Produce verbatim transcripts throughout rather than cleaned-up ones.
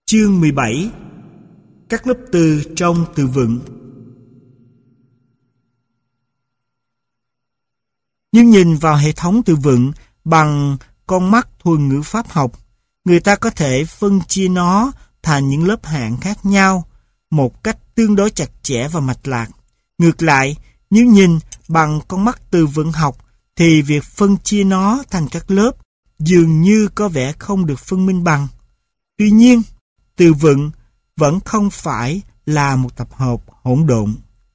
Chương mười bảy. Các lớp từ trong từ vựng. Nhưng nhìn vào hệ thống từ vựng bằng con mắt thuần ngữ pháp học, người ta có thể phân chia nó thành những lớp hạng khác nhau một cách tương đối chặt chẽ và mạch lạc. Ngược lại, nếu nhìn bằng con mắt từ vựng học thì việc phân chia nó thành các lớp dường như có vẻ không được phân minh bằng. Tuy nhiên, từ vựng vẫn không phải là một tập hợp hỗn độn.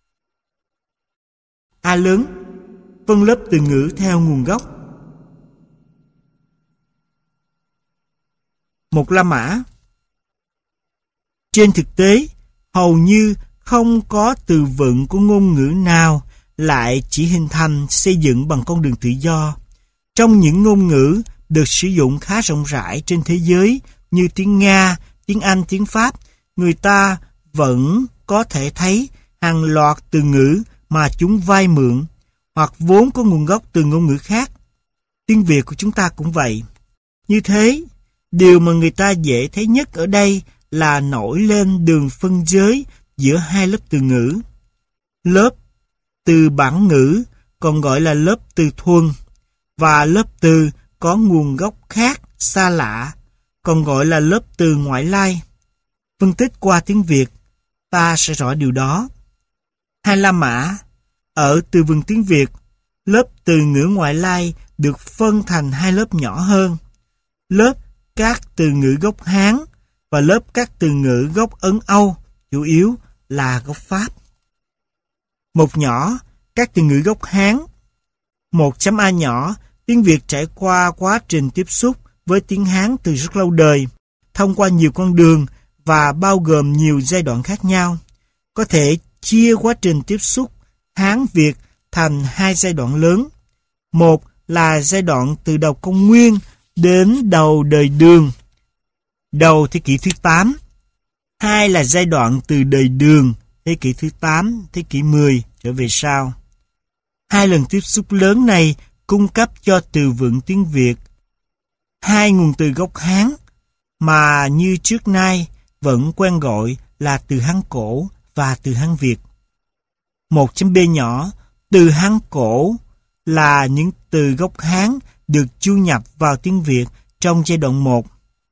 A lớn, phân lớp từ ngữ theo nguồn gốc. Một La Mã. Trên thực tế, hầu như không có từ vựng của ngôn ngữ nào lại chỉ hình thành xây dựng bằng con đường tự do. Trong những ngôn ngữ được sử dụng khá rộng rãi trên thế giới như tiếng Nga, tiếng Anh, tiếng Pháp, người ta vẫn có thể thấy hàng loạt từ ngữ mà chúng vay mượn hoặc vốn có nguồn gốc từ ngôn ngữ khác. Tiếng Việt của chúng ta cũng vậy. Như thế, điều mà người ta dễ thấy nhất ở đây là nổi lên đường phân giới giữa hai lớp từ ngữ. Lớp từ bản ngữ còn gọi là lớp từ thuần, và lớp từ có nguồn gốc khác, xa lạ, còn gọi là lớp từ ngoại lai. Phân tích qua tiếng Việt, ta sẽ rõ điều đó. Hai La Mã. Ở từ vựng tiếng Việt, lớp từ ngữ ngoại lai được phân thành hai lớp nhỏ hơn. Lớp các từ ngữ gốc Hán và lớp các từ ngữ gốc Ấn Âu, chủ yếu là gốc Pháp. Một nhỏ, các từ ngữ gốc Hán. Một chấm A nhỏ, tiếng Việt trải qua quá trình tiếp xúc với tiếng Hán từ rất lâu đời, thông qua nhiều con đường và bao gồm nhiều giai đoạn khác nhau. Có thể chia quá trình tiếp xúc Hán-Việt thành hai giai đoạn lớn. Một là giai đoạn từ đầu công nguyên đến đầu đời Đường, đầu thế kỷ thứ tám. Hai là giai đoạn từ đời Đường, thế kỷ thứ tám, thế kỷ mười trở về sau. Hai lần tiếp xúc lớn này cung cấp cho từ vựng tiếng Việt hai nguồn từ gốc Hán mà như trước nay vẫn quen gọi là từ Hán cổ và từ Hán Việt. Một chấm B nhỏ, từ Hán cổ là những từ gốc Hán được chu nhập vào tiếng Việt trong giai đoạn một.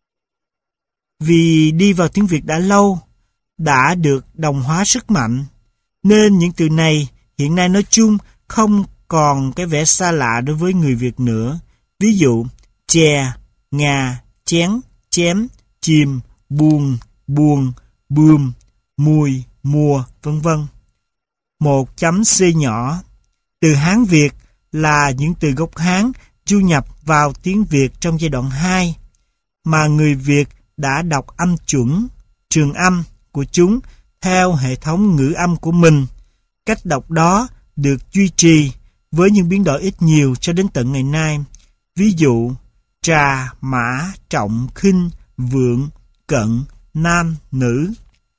Vì đi vào tiếng Việt đã lâu, đã được đồng hóa rất mạnh, nên những từ này hiện nay nói chung không còn cái vẻ xa lạ đối với người Việt nữa. Ví dụ, chè, ngà, chén, chém, chìm, buồn, buồn, bươm, mùi, mùa, vân vân. Một chấm C nhỏ, từ Hán Việt là những từ gốc Hán du nhập vào tiếng Việt trong giai đoạn hai, mà người Việt đã đọc âm chuẩn, trường âm của chúng theo hệ thống ngữ âm của mình. Cách đọc đó được duy trì với những biến đổi ít nhiều cho đến tận ngày nay. Ví dụ, trà, mã, trọng, khinh, vượng, cận, nam, nữ.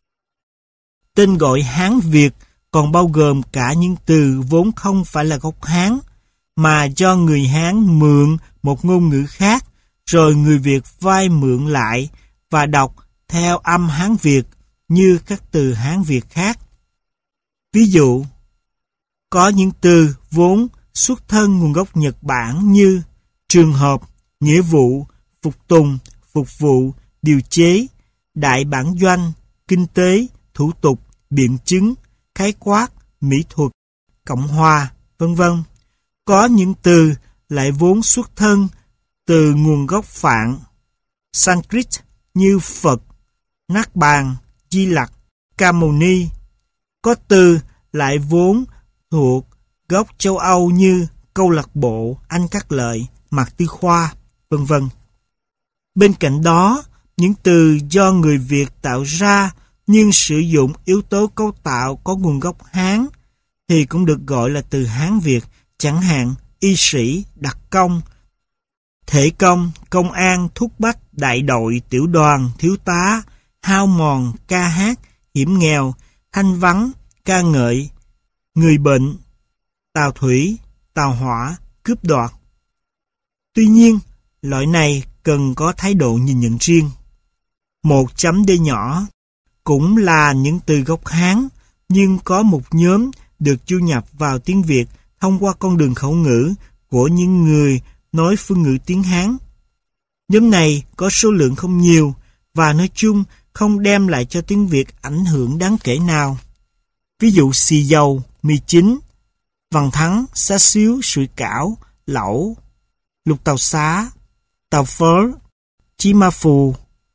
Tên gọi Hán Việt còn bao gồm cả những từ vốn không phải là gốc Hán, mà do người Hán mượn một ngôn ngữ khác, rồi người Việt vay mượn lại và đọc theo âm Hán Việt như các từ Hán Việt khác. Ví dụ, có những từ vốn xuất thân nguồn gốc Nhật Bản như trường hợp, nghĩa vụ, phục tùng, phục vụ, điều chế, đại bản doanh, kinh tế, thủ tục, biện chứng, khái quát, mỹ thuật, Cộng hòa, vân vân. Có những từ lại vốn xuất thân từ nguồn gốc Phạn, Sanskrit như Phật, Nát Bàn, Di Lặc, Ca Mâu Ni. Có từ lại vốn thuộc gốc châu Âu như câu lạc bộ, Anh Cát Lợi, Mạc Tư Khoa, vân vân. Bên cạnh đó, những từ do người Việt tạo ra nhưng sử dụng yếu tố cấu tạo có nguồn gốc Hán thì cũng được gọi là từ Hán Việt, chẳng hạn y sĩ, đặc công, thể công, công an, thúc bách, đại đội, tiểu đoàn, thiếu tá, hao mòn, ca hát, hiểm nghèo, thanh vắng, ca ngợi, người bệnh, tàu thủy, tàu hỏa, cướp đoạt. Tuy nhiên, loại này cần có thái độ nhìn nhận riêng. một chấm D nhỏ cũng là những từ gốc Hán, nhưng có một nhóm được du nhập vào tiếng Việt thông qua con đường khẩu ngữ của những người nói phương ngữ tiếng Hán. Nhóm này có số lượng không nhiều và nói chung không đem lại cho tiếng Việt ảnh hưởng đáng kể nào. Ví dụ xì dầu, mì chính, vằn thắng, xá xíu, sủi cảo, lẩu, lục tàu xá, tàu phớ, chi ma phù,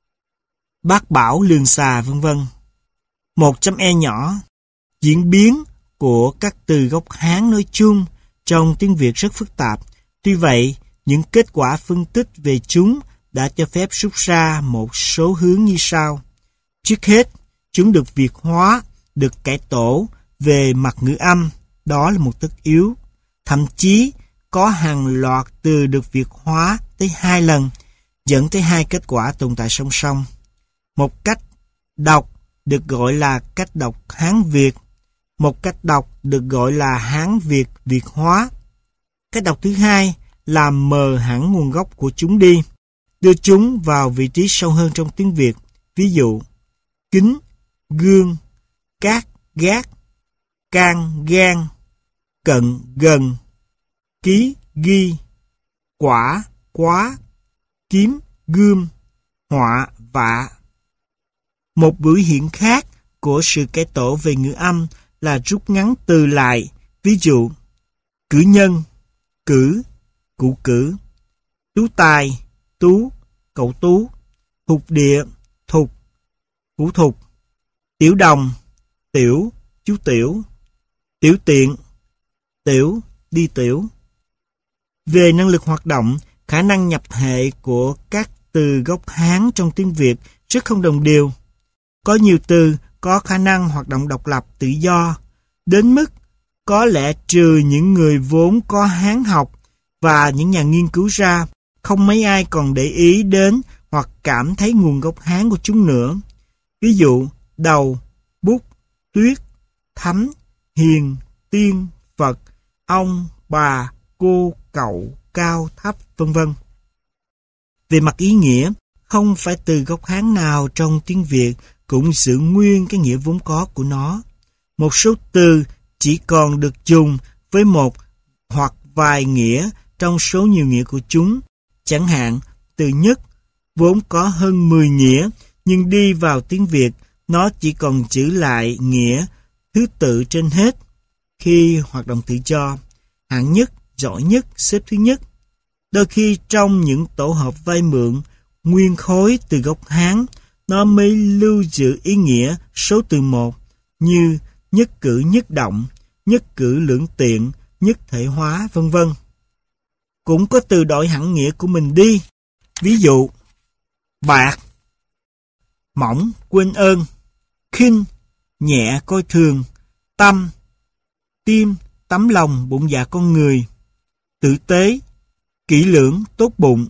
bát bảo, lường xà, vân vân. Một chấm E nhỏ, diễn biến của các từ gốc Hán nói chung trong tiếng Việt rất phức tạp. Tuy vậy, những kết quả phân tích về chúng đã cho phép rút ra một số hướng như sau. Trước hết, chúng được Việt hóa, được cải tổ về mặt ngữ âm, đó là một tất yếu. Thậm chí, có hàng loạt từ được Việt hóa tới hai lần, dẫn tới hai kết quả tồn tại song song. Một cách đọc được gọi là cách đọc Hán Việt, một cách đọc được gọi là Hán Việt Việt hóa. Cách đọc thứ hai là mờ hẳn nguồn gốc của chúng đi, đưa chúng vào vị trí sâu hơn trong tiếng Việt. Ví dụ, kính, gương, cát, gác, can, gan, cận, gần, ký, ghi, quả, quá, kiếm, gươm, họa, vạ. Một biểu hiện khác của sự cải tổ về ngữ âm là rút ngắn từ lại. Ví dụ, cử nhân, cử, cụ cử, tú tài, tú, cậu tú, thục địa, thục, củ thục, tiểu đồng, tiểu, chú tiểu, tiểu tiện, tiểu, đi tiểu. Về năng lực hoạt động, khả năng nhập hệ của các từ gốc Hán trong tiếng Việt rất không đồng đều. Có nhiều từ có khả năng hoạt động độc lập tự do, đến mức có lẽ trừ những người vốn có Hán học và những nhà nghiên cứu ra, không mấy ai còn để ý đến hoặc cảm thấy nguồn gốc Hán của chúng nữa. Ví dụ, đầu, bút, tuyết, thấm, hiền, tiên, Phật, ông, bà, cô, cậu, cao, thấp, vân vân. Về mặt ý nghĩa, không phải từ gốc Hán nào trong tiếng Việt cũng giữ nguyên cái nghĩa vốn có của nó. Một số từ chỉ còn được dùng với một hoặc vài nghĩa trong số nhiều nghĩa của chúng. Chẳng hạn, từ nhất vốn có hơn mười nghĩa, nhưng đi vào tiếng Việt, nó chỉ còn giữ lại nghĩa thứ tự trên hết khi hoạt động tự do. Hạng nhất, giỏi nhất, xếp thứ nhất. Đôi khi trong những tổ hợp vay mượn nguyên khối từ gốc Hán, nó mới lưu giữ ý nghĩa số từ một như nhất cử nhất động, nhất cử lưỡng tiện, nhất thể hóa, vân vân. Cũng có từ đổi hẳn nghĩa của mình đi. Ví dụ, bạc, mỏng, quên ơn, khinh, nhẹ, coi thường, tâm, tim, tấm lòng, bụng dạ con người, tử tế, kỹ lưỡng, tốt bụng,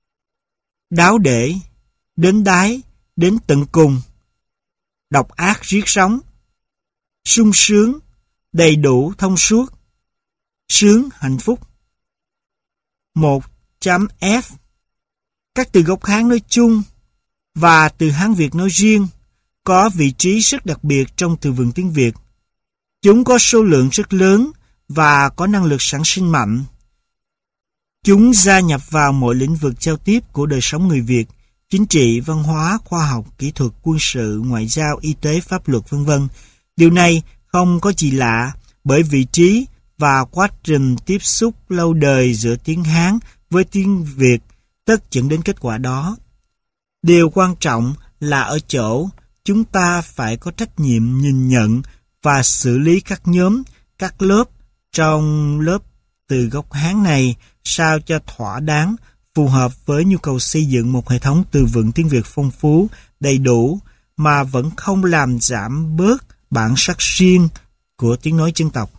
đáo để, đến đáy, đến tận cùng, độc ác riết sống, sung sướng, đầy đủ, thông suốt, sướng, hạnh phúc. một chấm F. Các từ gốc Hán nói chung và từ Hán Việt nói riêng có vị trí rất đặc biệt trong từ vựng tiếng Việt. Chúng có số lượng rất lớn và có năng lực sản sinh mạnh. Chúng gia nhập vào mọi lĩnh vực giao tiếp của đời sống người Việt, chính trị, văn hóa, khoa học, kỹ thuật, quân sự, ngoại giao, y tế, pháp luật, vân vân. Điều này không có gì lạ bởi vị trí và quá trình tiếp xúc lâu đời giữa tiếng Hán với tiếng Việt tất dẫn đến kết quả đó. Điều quan trọng là ở chỗ chúng ta phải có trách nhiệm nhìn nhận và xử lý các nhóm, các lớp trong lớp từ gốc Hán này sao cho thỏa đáng, phù hợp với nhu cầu xây dựng một hệ thống từ vựng tiếng Việt phong phú, đầy đủ mà vẫn không làm giảm bớt bản sắc riêng của tiếng nói dân tộc.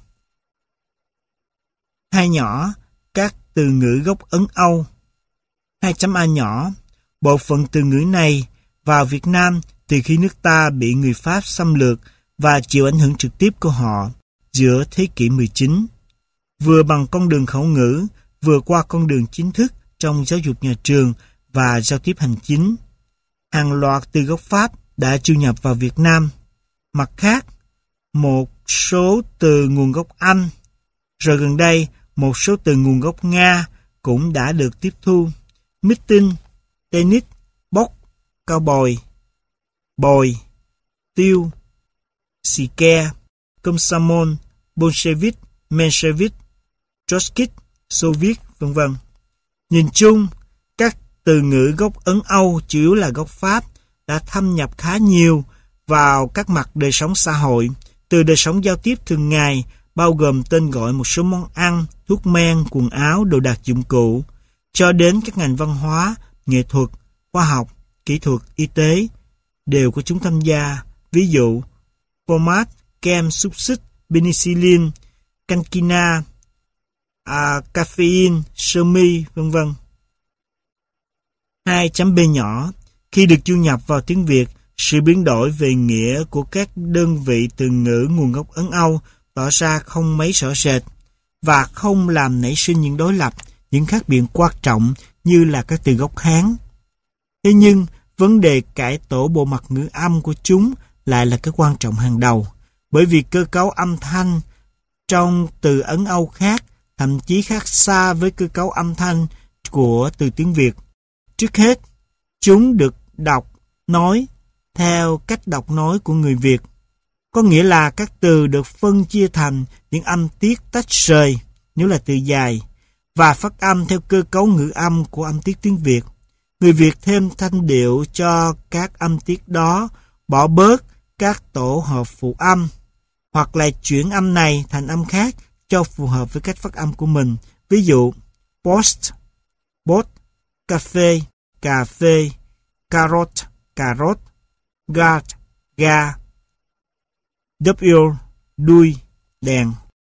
Hai nhỏ, các từ ngữ gốc Ấn Âu. Hai chấm A nhỏ, bộ phận từ ngữ này vào Việt Nam từ khi nước ta bị người Pháp xâm lược và chịu ảnh hưởng trực tiếp của họ giữa thế kỷ mười chín, vừa bằng con đường khẩu ngữ, vừa qua con đường chính thức trong giáo dục nhà trường và giao tiếp hành chính. hàng loạt từ gốc Pháp đã chiêu nhập vào Việt Nam. Mặt khác, một số từ nguồn gốc Anh, rồi gần đây một số từ nguồn gốc Nga cũng đã được tiếp thu. Meeting, tennis, bốc, cao bồi, bồi, tiêu, xì ke, Komsomol, Bolshevik, Menshevik, Trotskyt, Soviet, vân vân. Nhìn chung, các từ ngữ gốc Ấn Âu chủ yếu là gốc Pháp đã thâm nhập khá nhiều vào các mặt đời sống xã hội, từ đời sống giao tiếp thường ngày, bao gồm tên gọi một số món ăn, thuốc men, quần áo, đồ đạc dụng cụ, cho đến các ngành văn hóa, nghệ thuật, khoa học, kỹ thuật, y tế, đều có chúng tham gia. Ví dụ, format, kem, xúc xích, penicillin, cankina, à, caffeine, sơ mi, vân vân. hai chấm B nhỏ. Khi được du nhập vào tiếng Việt, sự biến đổi về nghĩa của các đơn vị từ ngữ nguồn gốc Ấn Âu tỏ ra không mấy rõ rệt và không làm nảy sinh những đối lập, những khác biệt quan trọng như là các từ gốc Hán. Thế nhưng, vấn đề cải tổ bộ mặt ngữ âm của chúng lại là cái quan trọng hàng đầu, bởi vì cơ cấu âm thanh trong từ Ấn Âu khác, thậm chí khác xa với cơ cấu âm thanh của từ tiếng Việt. Trước hết, chúng được đọc, nói theo cách đọc nói của người Việt. Có nghĩa là các từ được phân chia thành những âm tiết tách rời nếu là từ dài và phát âm theo cơ cấu ngữ âm của âm tiết tiếng Việt. Người Việt thêm thanh điệu cho các âm tiết đó, bỏ bớt các tổ hợp phụ âm hoặc là chuyển âm này thành âm khác cho phù hợp với cách phát âm của mình. Ví dụ, post, bot, cà phê, cà phê, carrot, cà rốt, guard, ga, W, đuôi, đèn.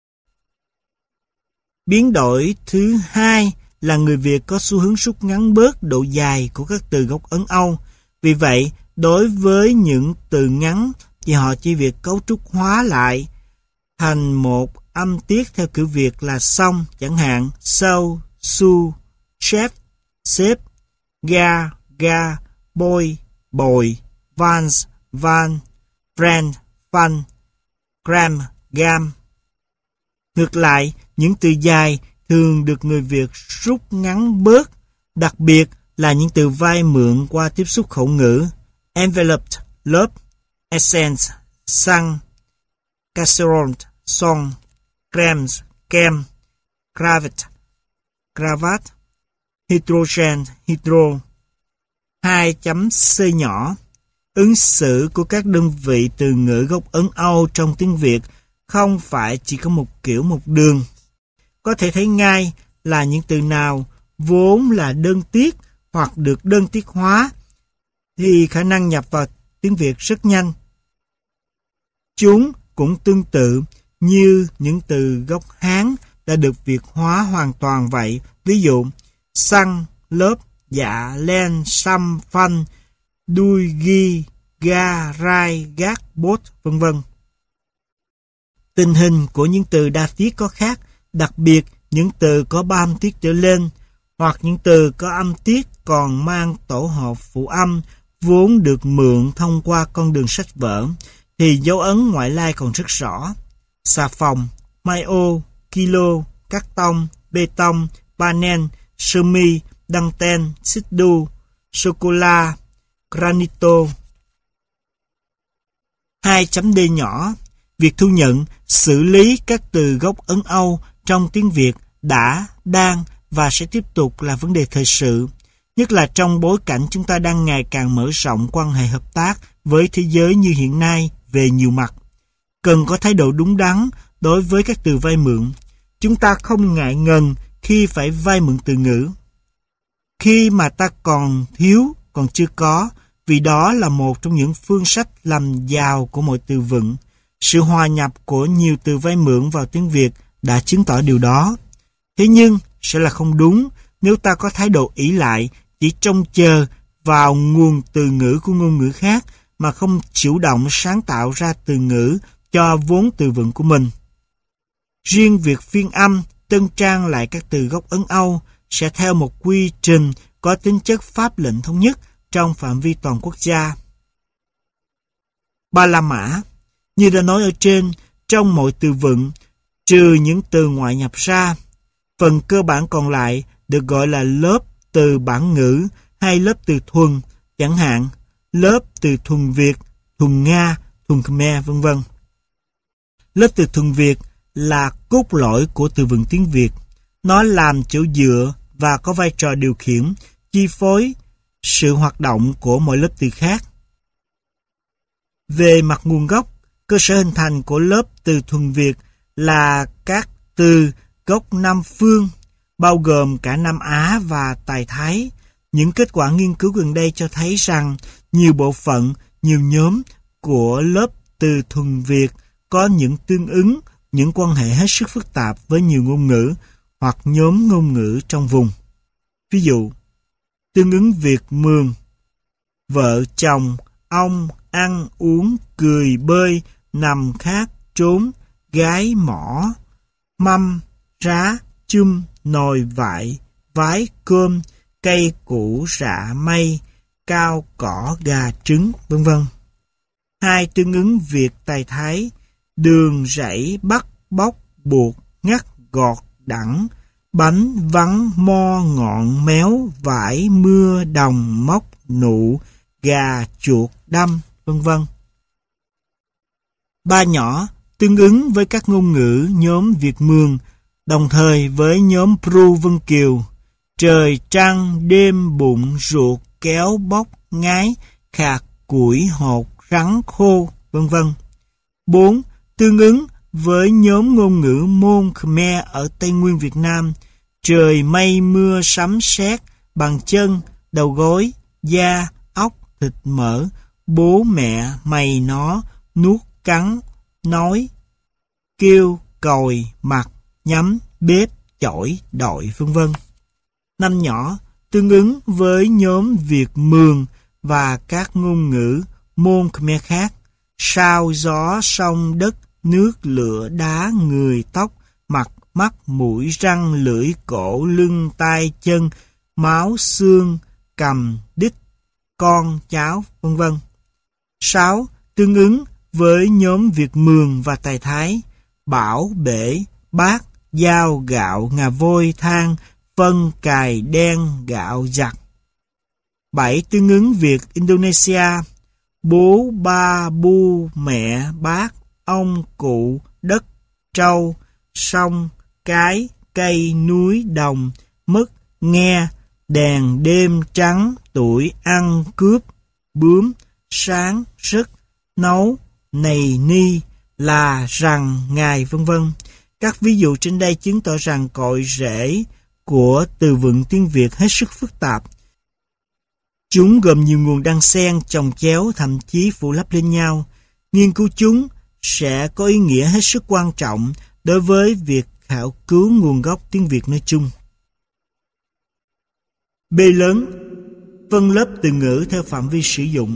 Biến đổi thứ hai là người Việt có xu hướng rút ngắn bớt độ dài của các từ gốc Ấn Âu. Vì vậy, đối với những từ ngắn thì họ chỉ việc cấu trúc hóa lại thành một âm tiết theo kiểu Việt là xong, chẳng hạn sau, su, chef, xếp, ga, ga, bôi, bồi, vans, van, friend, fun, gram, gam. Ngược lại, những từ dài thường được người Việt rút ngắn bớt, đặc biệt là những từ vay mượn qua tiếp xúc khẩu ngữ: enveloped, lớp, essence, xăng, casserole, son, creams, kem, cravat, cravat, hydrogen, hydro. hai chấm C nhỏ. Ứng xử của các đơn vị từ ngữ gốc Ấn Âu trong tiếng Việt không phải chỉ có một kiểu một đường. Có thể thấy ngay là những từ nào vốn là đơn tiết hoặc được đơn tiết hóa thì khả năng nhập vào tiếng Việt rất nhanh. Chúng cũng tương tự như những từ gốc Hán đã được Việt hóa hoàn toàn vậy. Ví dụ, xăng, lớp, dạ, len, xăm, phanh, đuôi, ghi, ga, rai, gác, bốt, vân vân. Tình hình của những từ đa tiết có khác, đặc biệt những từ có ba âm tiết trở lên hoặc những từ có âm tiết còn mang tổ hợp phụ âm vốn được mượn thông qua con đường sách vở thì dấu ấn ngoại lai còn rất rõ. Xà phòng, mai ô, kilo, cắt tông, bê tông, panel, sơ mi, đăng ten, xích đu, sô-cô-la, granito. hai chấm D nhỏ. Việc thu nhận, xử lý các từ gốc Ấn Âu trong tiếng Việt đã, đang và sẽ tiếp tục là vấn đề thời sự, nhất là trong bối cảnh chúng ta đang ngày càng mở rộng quan hệ hợp tác với thế giới như hiện nay về nhiều mặt. Cần có thái độ đúng đắn đối với các từ vay mượn. Chúng ta không ngại ngần khi phải vay mượn từ ngữ khi mà ta còn thiếu, còn chưa có, vì đó là một trong những phương sách làm giàu của mọi từ vựng. Sự hòa nhập của nhiều từ vay mượn vào tiếng Việt đã chứng tỏ điều đó. Thế nhưng, sẽ là không đúng nếu ta có thái độ ỷ lại, chỉ trông chờ vào nguồn từ ngữ của ngôn ngữ khác mà không chủ động sáng tạo ra từ ngữ cho vốn từ vựng của mình. Riêng việc phiên âm, tân trang lại các từ gốc Ấn Âu sẽ theo một quy trình có tính chất pháp lệnh thống nhất trong phạm vi toàn quốc gia. Ba La Mã, như đã nói ở trên, trong mọi từ vựng, trừ những từ ngoại nhập ra, phần cơ bản còn lại được gọi là lớp từ bản ngữ hay lớp từ thuần, chẳng hạn lớp từ thuần Việt, thuần Nga, thuần Khmer, vân vân. Lớp từ thuần Việt là cốt lõi của từ vựng tiếng Việt. Nó làm chỗ dựa và có vai trò điều khiển, chi phối sự hoạt động của mọi lớp từ khác. Về mặt nguồn gốc, cơ sở hình thành của lớp từ thuần Việt là các từ gốc Nam phương, bao gồm cả Nam Á và Tài Thái. Những kết quả nghiên cứu gần đây cho thấy rằng nhiều bộ phận, nhiều nhóm của lớp từ thuần Việt có những tương ứng, những quan hệ hết sức phức tạp với nhiều ngôn ngữ hoặc nhóm ngôn ngữ trong vùng. Ví dụ, tương ứng Việt Mường, vợ chồng, ông, ăn, uống, cười, bơi, nằm, khát, trốn, gái, mỏ, mâm, rá, chum, nồi, vại, vái, cơm, cây, củ, rạ, mây, cao, cỏ, gà, trứng, vân vân. Hai, tương ứng Việt Tài Thái, đường, rẫy, bắt, bóc, buộc, ngắt, gọt, đẳng, bánh, vắng, mo, ngọn, méo, vải, mưa, đồng, móc, nụ, gà, chuột, đâm, vân vân. Ba nhỏ, tương ứng với các ngôn ngữ nhóm Việt Mường, đồng thời với nhóm Pru Vân Kiều, trời, trăng, đêm, bụng, ruột, kéo, bóc, ngái, khạc, củi, hột, rắn, khô, vân vân. Bốn, tương ứng với nhóm ngôn ngữ Môn Khmer ở Tây Nguyên Việt Nam, trời, mây, mưa, sấm sét, bàn chân, đầu gối, da, ốc, thịt mỡ, bố mẹ, mày nó, nuốt, cắn, nói, kêu, còi, mặt, nhắm, bếp, chổi, đội, vân vân. Năm nhỏ, tương ứng với nhóm Việt Mường và các ngôn ngữ Môn Khmer khác, sao, gió, sông, đất, nước, lửa, đá, người, tóc, mặt, mắt, mũi, răng, lưỡi, cổ, lưng, tai, chân, máu, xương, cầm, đít, con, cháu, vân vân. Sáu, tương ứng với nhóm Việt Mường và Tài Thái, bảo, bể, bát, dao, gạo, ngà vôi, than, phân, cài, đen, gạo, giặt. Bảy, tương ứng Việt Indonesia, bố, ba, bu, mẹ, bác, ông, cụ, đất, trâu, sông, cái, cây, núi, đồng, mứt, nghe, đèn, đêm, trắng, tuổi, ăn, cướp, bướm, sáng, sức, nấu, này, ni, là, rằng, ngày, vân vân. Các ví dụ trên đây chứng tỏ rằng cội rễ của từ vựng tiếng Việt hết sức phức tạp. Chúng gồm nhiều nguồn đan xen, chồng chéo, thậm chí phủ lấp lên nhau. Nghiên cứu chúng sẽ có ý nghĩa hết sức quan trọng đối với việc khảo cứu nguồn gốc tiếng Việt nói chung. B lớn, phân lớp từ ngữ theo phạm vi sử dụng.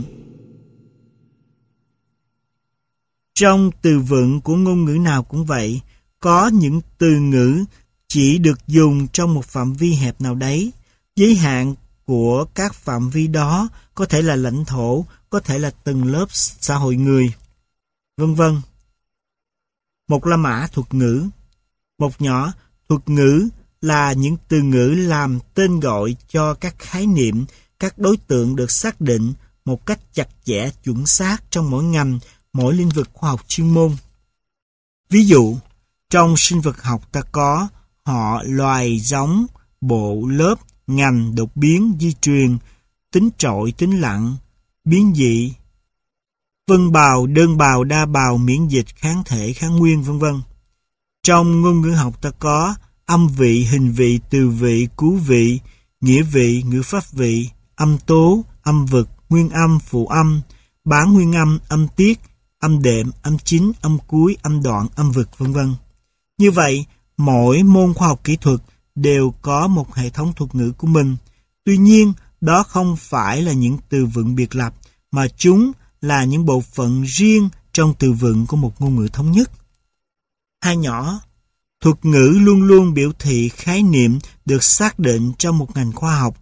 Trong từ vựng của ngôn ngữ nào cũng vậy, có những từ ngữ chỉ được dùng trong một phạm vi hẹp nào đấy. Giới hạn của các phạm vi đó có thể là lãnh thổ, có thể là từng lớp xã hội người, vân vân. Một La Mã thuật ngữ. Một nhỏ, thuật ngữ là những từ ngữ làm tên gọi cho các khái niệm, các đối tượng được xác định một cách chặt chẽ chuẩn xác trong mỗi ngành, mỗi lĩnh vực khoa học chuyên môn. Ví dụ, trong sinh vật học ta có họ, loài, giống, bộ, lớp, ngành, đột biến, di truyền, tính trội, tính lặng, biến dị, phân bào, đơn bào, đa bào, miễn dịch, kháng thể, kháng nguyên, vân vân. Trong ngôn ngữ học ta có âm vị, hình vị, từ vị, cú vị, nghĩa vị, ngữ pháp vị, âm tố, âm vực, nguyên âm, phụ âm, bán nguyên âm, âm tiết, âm đệm, âm chính, âm cuối, âm đoạn, âm vực, vân vân. Như vậy, mỗi môn khoa học kỹ thuật đều có một hệ thống thuật ngữ của mình. Tuy nhiên, đó không phải là những từ vựng biệt lập, mà chúng là những bộ phận riêng trong từ vựng của một ngôn ngữ thống nhất. Hai nhỏ, thuật ngữ luôn luôn biểu thị khái niệm được xác định trong một ngành khoa học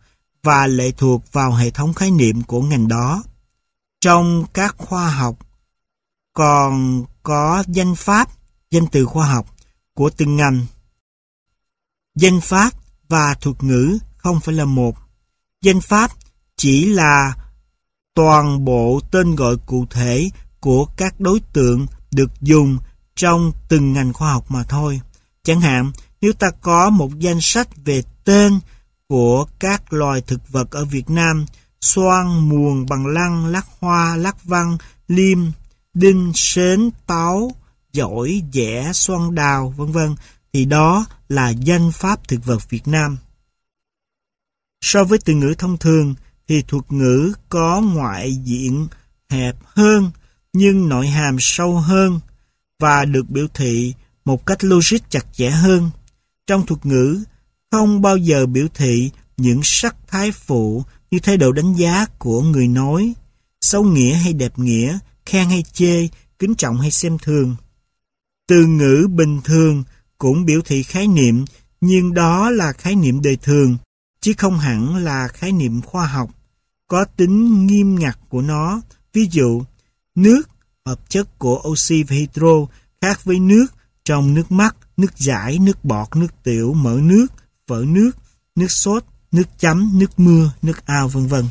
và lệ thuộc vào hệ thống khái niệm của ngành đó. Trong các khoa học còn có danh pháp, danh từ khoa học của từng ngành. Danh pháp và thuật ngữ không phải là một. Danh pháp chỉ là toàn bộ tên gọi cụ thể của các đối tượng được dùng trong từng ngành khoa học mà thôi. Chẳng hạn, nếu ta có một danh sách về tên của các loài thực vật ở Việt Nam: xoan, muồng, bằng lăng, lát hoa, lát văn, liêm, đinh, sến, táo, dổi, dẻ, xoan đào, vân vân, thì đó là danh pháp thực vật Việt Nam. So với từ ngữ thông thường thì thuật ngữ có ngoại diện hẹp hơn nhưng nội hàm sâu hơn và được biểu thị một cách logic chặt chẽ hơn. Trong thuật ngữ không bao giờ biểu thị những sắc thái phụ như thái độ đánh giá của người nói, xấu nghĩa hay đẹp nghĩa, khen hay chê, kính trọng hay xem thường. Từ ngữ bình thường cũng biểu thị khái niệm, nhưng đó là khái niệm đời thường, chứ không hẳn là khái niệm khoa học, có tính nghiêm ngặt của nó. Ví dụ, nước, hợp chất của oxy và hydro, khác với nước trong nước mắt, nước giải, nước bọt, nước tiểu, mỡ nước, phở nước, nước sốt, nước chấm, nước mưa, nước ao, vân vân.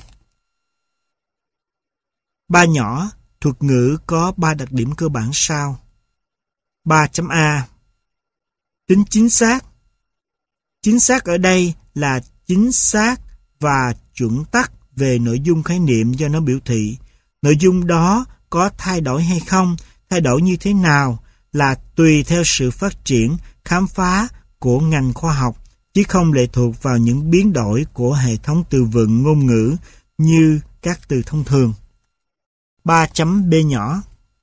Ba nhỏ, thuật ngữ có ba đặc điểm cơ bản sau. ba chấm A. Tính chính xác. Chính xác ở đây là chính xác và chuẩn tắc về nội dung khái niệm do nó biểu thị. Nội dung đó có thay đổi hay không, thay đổi như thế nào là tùy theo sự phát triển, khám phá của ngành khoa học, chứ không lệ thuộc vào những biến đổi của hệ thống từ vựng ngôn ngữ như các từ thông thường. ba chấm B nhỏ.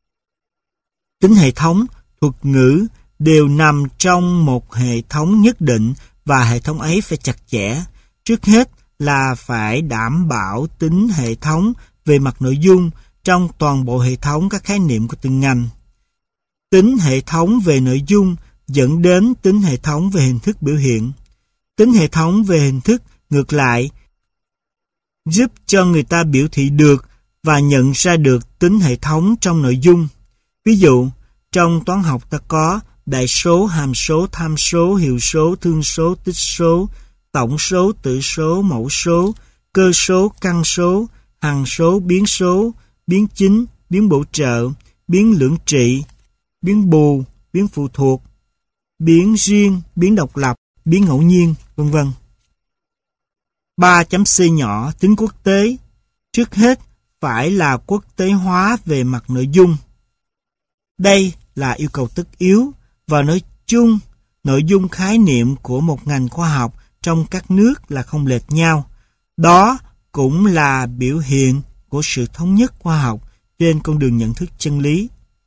Tính hệ thống, thuật ngữ đều nằm trong một hệ thống nhất định và hệ thống ấy phải chặt chẽ. Trước hết là phải đảm bảo tính hệ thống về mặt nội dung trong toàn bộ hệ thống các khái niệm của từng ngành. Tính hệ thống về nội dung dẫn đến tính hệ thống về hình thức biểu hiện. Tính hệ thống về hình thức, ngược lại, giúp cho người ta biểu thị được và nhận ra được tính hệ thống trong nội dung. Ví dụ, trong toán học ta có đại số, hàm số, tham số, hiệu số, thương số, tích số, tổng số, tử số, mẫu số, cơ số, căn số, hằng số, biến số, biến chính, biến bổ trợ, biến lưỡng trị, biến bù, biến phụ thuộc, biến riêng, biến độc lập, biến ngẫu nhiên, vân vân. ba chấm C nhỏ, tính quốc tế. Trước hết phải là quốc tế hóa về mặt nội dung. Đây là yêu cầu tất yếu, và nói chung, nội dung khái niệm của một ngành khoa học trong các nước là không lệch nhau. Đó cũng là biểu hiện của sự thống nhất khoa học trên con đường nhận thức chân lý.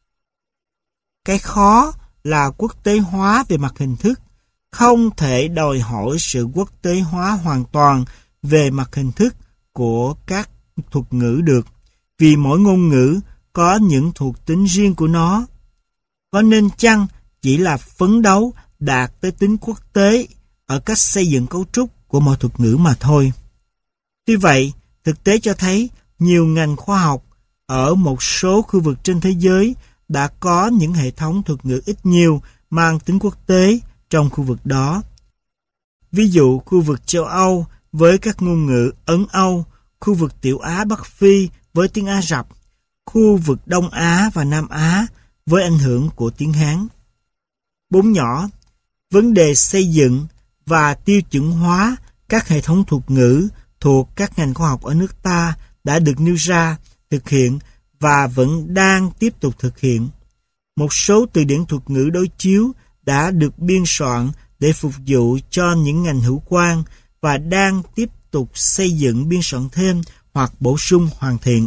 Cái khó là quốc tế hóa về mặt hình thức, không thể đòi hỏi sự quốc tế hóa hoàn toàn về mặt hình thức của các thuật ngữ được, vì mỗi ngôn ngữ có những thuộc tính riêng của nó. Có nên chăng chỉ là phấn đấu đạt tới tính quốc tế ở cách xây dựng cấu trúc của mọi thuật ngữ mà thôi. Tuy vậy, thực tế cho thấy nhiều ngành khoa học ở một số khu vực trên thế giới đã có những hệ thống thuật ngữ ít nhiều mang tính quốc tế trong khu vực đó. Ví dụ khu vực châu Âu với các ngôn ngữ Ấn Âu, khu vực Tiểu Á Bắc Phi với tiếng Ả Rập, khu vực Đông Á và Nam Á với ảnh hưởng của tiếng Hán. Bốn nhỏ, vấn đề xây dựng và tiêu chuẩn hóa các hệ thống thuật ngữ thuộc các ngành khoa học ở nước ta đã được nêu ra, thực hiện và vẫn đang tiếp tục thực hiện. Một số từ điển thuật ngữ đối chiếu đã được biên soạn để phục vụ cho những ngành hữu quan và đang tiếp tục xây dựng biên soạn thêm hoặc bổ sung hoàn thiện.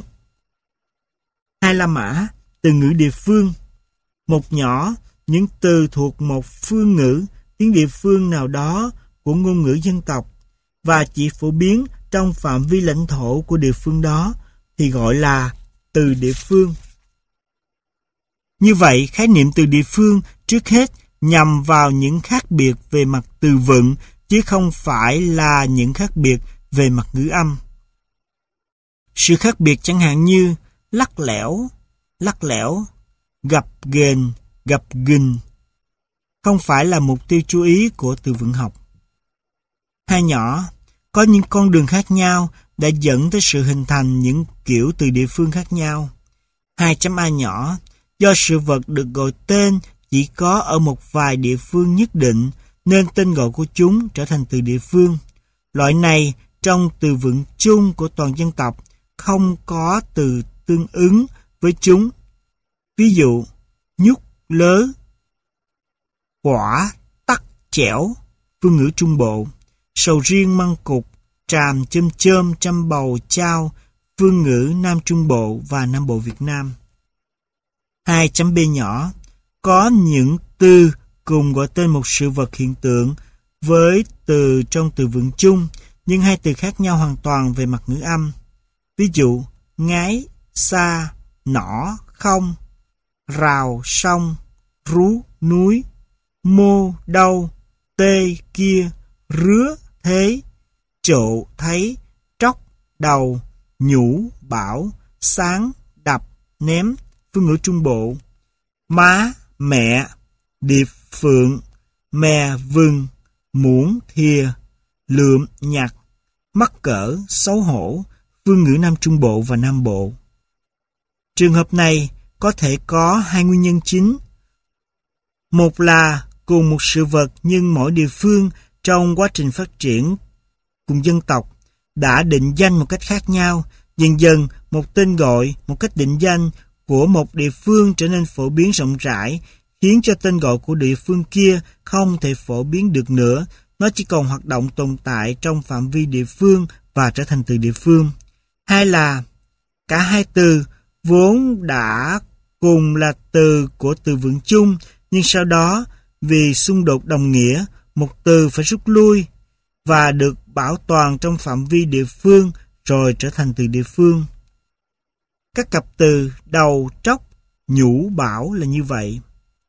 Hai La Mã, từ ngữ địa phương. Một nhỏ, những từ thuộc một phương ngữ, tiếng địa phương nào đó của ngôn ngữ dân tộc và chỉ phổ biến trong phạm vi lãnh thổ của địa phương đó thì gọi là từ địa phương. Như vậy, khái niệm từ địa phương trước hết nhằm vào những khác biệt về mặt từ vựng, chứ không phải là những khác biệt về mặt ngữ âm. Sự khác biệt chẳng hạn như lắc lẻo, lắc lẻo, gập ghềnh, gập ghình không phải là mục tiêu chú ý của từ vựng học. Hai nhỏ, có những con đường khác nhau đã dẫn tới sự hình thành những kiểu từ địa phương khác nhau. Hai chấm A nhỏ, do sự vật được gọi tên chỉ có ở một vài địa phương nhất định nên tên gọi của chúng trở thành từ địa phương. Loại này trong từ vựng chung của toàn dân tộc không có từ tương ứng với chúng. Ví dụ, nhúc, lớ, quả, tắc, chẻo, phương ngữ Trung Bộ, sầu riêng, măng cụt, tràm, chôm chôm, trăm bầu, chao, phương ngữ Nam Trung Bộ và Nam Bộ Việt Nam. hai chấm B nhỏ, có những từ cùng gọi tên một sự vật hiện tượng với từ trong từ vựng chung, nhưng hai từ khác nhau hoàn toàn về mặt ngữ âm. Ví dụ, ngái, xa, nỏ, không, rào, sông, rú, núi, mô, đâu, tê, kia, rứa, thế, trộ, thấy, tróc, đầu, nhũ, bảo, sáng, đập, ném, phương ngữ Trung Bộ, má, mẹ, điệp, phượng, mè, vừng, muỗng, thìa, lượm, nhặt, mắc cỡ, xấu hổ, phương ngữ Nam Trung Bộ và Nam Bộ. Trường hợp này có thể có hai nguyên nhân chính. Một là cùng một sự vật nhưng mỗi địa phương trong quá trình phát triển cùng dân tộc đã định danh một cách khác nhau, dần dần một tên gọi, một cách định danh của một địa phương trở nên phổ biến rộng rãi, khiến cho tên gọi của địa phương kia không thể phổ biến được nữa, nó chỉ còn hoạt động tồn tại trong phạm vi địa phương và trở thành từ địa phương. Hai là cả hai từ vốn đã cùng là từ của từ vựng chung, nhưng sau đó vì xung đột đồng nghĩa, một từ phải rút lui và được bảo toàn trong phạm vi địa phương rồi trở thành từ địa phương. Các cặp từ đầu, tróc, nhũ, bảo là như vậy.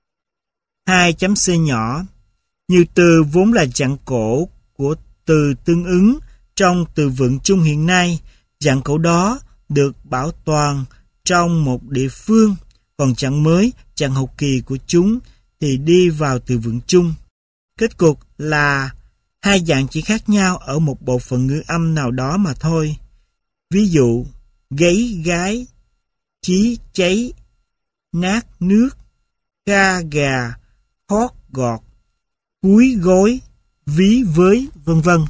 hai chấm C nhỏ, nhiều từ vốn là dạng cổ của từ tương ứng trong từ vựng chung hiện nay, dạng cổ đó được bảo toàn trong một địa phương, còn dạng mới, dạng hậu kỳ của chúng thì đi vào từ vựng chung. Kết cục là hai dạng chỉ khác nhau ở một bộ phận ngữ âm nào đó mà thôi. Ví dụ, gáy, gái, chí, cháy, nát, nước, ga, gà, hót, gọt, cúi, gối, ví, với, vân vân.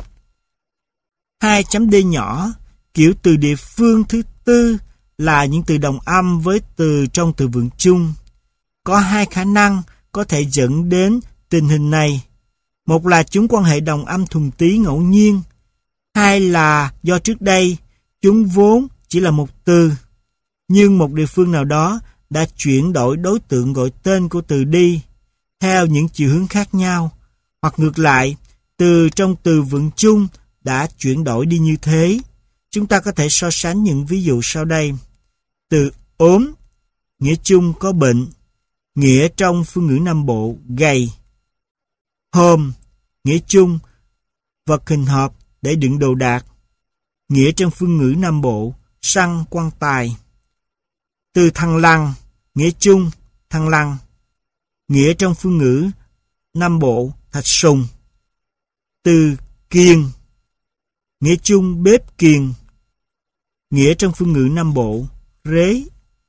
hai chấm D nhỏ, kiểu từ địa phương thứ tư là những từ đồng âm với từ trong từ vựng chung. Có hai khả năng có thể dẫn đến tình hình này. Một là chúng quan hệ đồng âm thuần túy ngẫu nhiên. Hai là do trước đây chúng vốn chỉ là một từ, nhưng một địa phương nào đó đã chuyển đổi đối tượng gọi tên của từ đi theo những chiều hướng khác nhau, hoặc ngược lại, từ trong từ vựng chung đã chuyển đổi đi như thế. Chúng ta có thể so sánh những ví dụ sau đây. Từ ốm, nghĩa chung có bệnh, nghĩa trong phương ngữ Nam Bộ gầy. Hôm, nghĩa chung vật hình hộp để đựng đồ đạc, nghĩa trong phương ngữ Nam Bộ săn, quan tài. Từ thăng lăng, nghĩa chung thăng lăng, nghĩa trong phương ngữ Nam Bộ thạch sùng. Từ kiền, nghĩa chung bếp kiền, nghĩa trong phương ngữ Nam Bộ rế.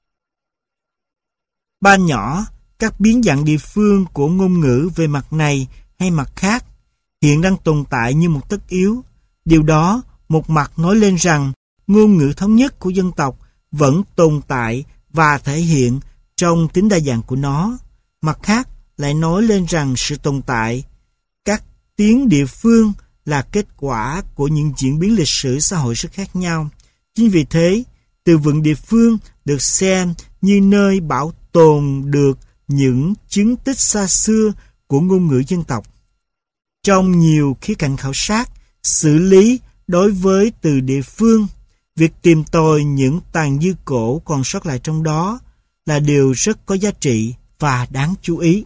Ba nhỏ, các biến dạng địa phương của ngôn ngữ về mặt này hay mặt khác hiện đang tồn tại như một tất yếu. Điều đó một mặt nói lên rằng ngôn ngữ thống nhất của dân tộc vẫn tồn tại và thể hiện trong tính đa dạng của nó. Mặt khác lại nói lên rằng sự tồn tại các tiếng địa phương là kết quả của những diễn biến lịch sử xã hội rất khác nhau. Chính vì thế, từ vựng địa phương được xem như nơi bảo tồn được những chứng tích xa xưa của ngôn ngữ dân tộc. Trong nhiều khía cạnh khảo sát, xử lý đối với từ địa phương, việc tìm tòi những tàn dư cổ còn sót lại trong đó là điều rất có giá trị và đáng chú ý.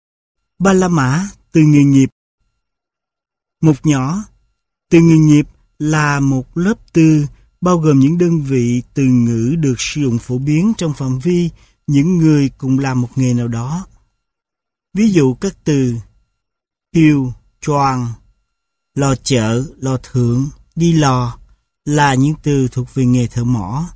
Ba la mã, từ nghề nghiệp. Một nhỏ, từ nghề nghiệp là một lớp từ bao gồm những đơn vị từ ngữ được sử dụng phổ biến trong phạm vi những người cùng làm một nghề nào đó. Ví dụ các từ hiu, choàng, lò chợ, lò thượng, đi lò là những từ thuộc về nghề thợ mỏ.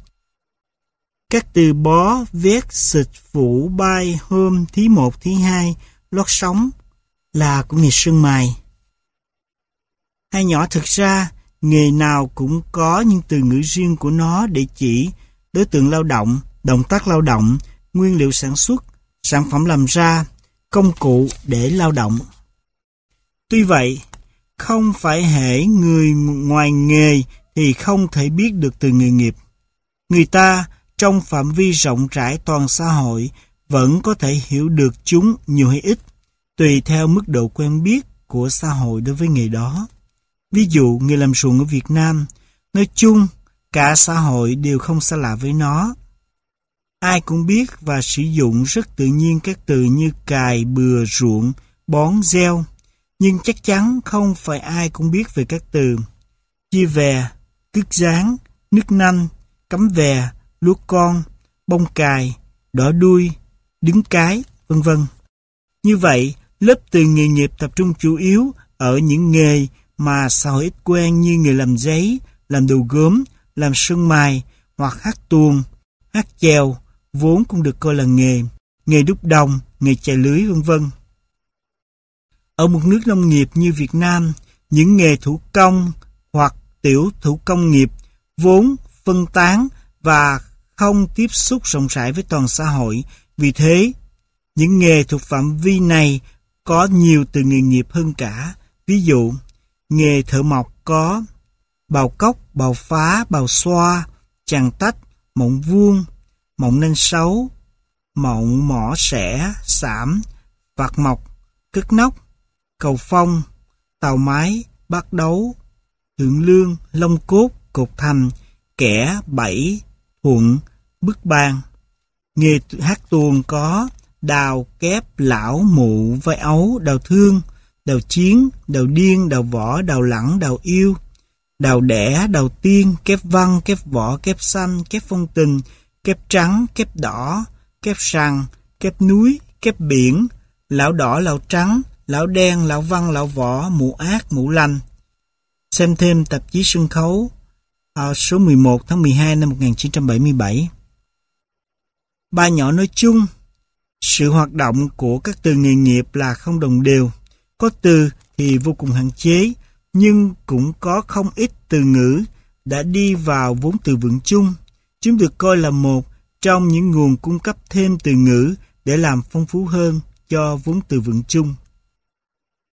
Các từ bó, vét, xịt, phủ, bay, hôm, thí một, thí hai, lót sóng là của nghề sơn mài. Hai nhỏ, thực ra, nghề nào cũng có những từ ngữ riêng của nó để chỉ đối tượng lao động, động tác lao động, nguyên liệu sản xuất, sản phẩm làm ra, công cụ để lao động. Tuy vậy, không phải hễ người ngoài nghề thì không thể biết được từ nghề nghiệp. Người ta trong phạm vi rộng rãi toàn xã hội vẫn có thể hiểu được chúng nhiều hay ít, tùy theo mức độ quen biết của xã hội đối với nghề đó. Ví dụ, nghề làm ruộng ở Việt Nam, nói chung, cả xã hội đều không xa lạ với nó. Ai cũng biết và sử dụng rất tự nhiên các từ như cày, bừa, ruộng, bón, gieo, nhưng chắc chắn không phải ai cũng biết về các từ chia vè, cứt dán, nước nanh, cắm vè, lúa con, bông cài, đỏ đuôi, đứng cái, vân vân. Như vậy, lớp từ nghề nghiệp tập trung chủ yếu ở những nghề mà xã hội ít quen như nghề làm giấy, làm đồ gốm, làm sơn mài hoặc hát tuồng, hát chèo, vốn cũng được coi là nghề, nghề đúc đồng, nghề chài lưới, vân vân. Ở một nước nông nghiệp như Việt Nam, những nghề thủ công hoặc tiểu thủ công nghiệp vốn phân tán và không tiếp xúc rộng rãi với toàn xã hội. Vì thế, những nghề thuộc phạm vi này có nhiều từ nghề nghiệp hơn cả. Ví dụ, nghề thợ mộc có bào cốc, bào phá, bào xoa, chằng tách, mộng vuông, mộng nanh sấu, mộng mỏ xẻ, xảm, vạt mộc, cất nóc, cầu phong, tàu mái, bát đấu, thượng lương, lông cốt, cột thành, kẻ, bẫy, thuận, bức bàn. Nghề hát tuồng có đào, kép, lão, mụ, vai ấu, đào thương, đào chiến, đào điên, đào võ, đào lẳng, đào yêu, đào đẻ, đào tiên, kép văn, kép võ, kép xanh, kép phong tình, kép trắng, kép đỏ, kép sằng, kép núi, kép biển, lão đỏ, lão trắng, lão đen, lão văn, lão võ, mụ ác, mụ lành. Xem thêm tạp chí sân khấu số mười một tháng mười hai năm một nghìn chín trăm bảy mươi bảy. Ba nhỏ nói chung, sự hoạt động của các từ nghề nghiệp là không đồng đều. Có từ thì vô cùng hạn chế, nhưng cũng có không ít từ ngữ đã đi vào vốn từ vựng chung. Chúng được coi là một trong những nguồn cung cấp thêm từ ngữ để làm phong phú hơn cho vốn từ vựng chung.